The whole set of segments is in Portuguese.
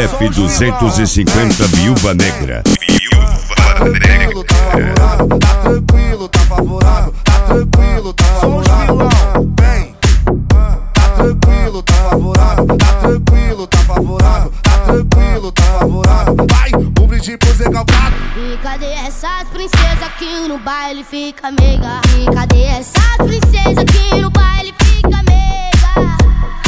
F250 Viúva Negra. Tá tranquilo, tá favorável, tá tranquilo, tá favorável. Vem, tá tranquilo, tá favorável, tá tranquilo, tá favorável, tá tranquilo, tá favorável. Vai, um brinde pro Zé Calcado. E cadê essas princesas que no baile fica meiga? E cadê essas princesas que no baile fica meiga?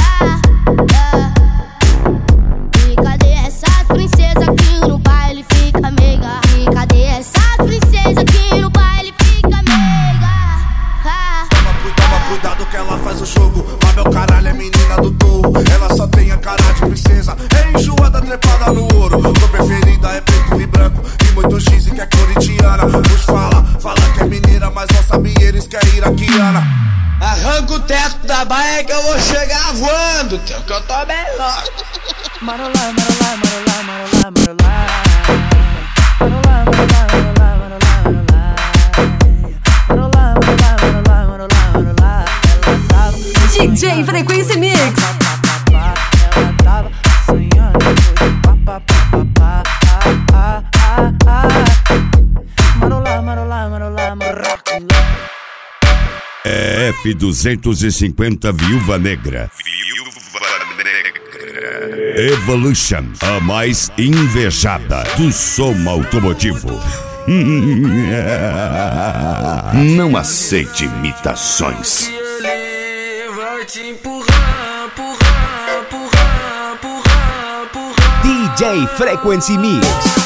E cadê essas princesas que no baile fica meiga? E cadê essas princesas que no baile fica meiga? Toma cuidado que ela faz o jogo. Mas meu caralho é menina do touro. Ela só tem a cara de princesa, é enjoada, trepada no ouro. Tua preferida é preto e branco, e muitos dizem que é corintiana. Os fala que é mineira, mas não sabe eles que é iraquiana. Arranca o teto da baia que eu vou chegar voando, que eu tô melhor. Marolá, marolá, marolá, marolá, marolá. Marolá, marolá, marolá, marolá, marolá. Marolá, marolá, marolá, marolá, marolá. Ela tava DJ Frequency Mix. Ela tava sonhando hoje, pá, pá, pá, pá. Marolá, marolá, marolá, marolá. F250 Viúva Negra. Evolution, a mais invejada do som automotivo. Não aceite imitações. Ele vai te empurrar, empurrar, empurrar, empurrar, empurrar. DJ Frequency Mix.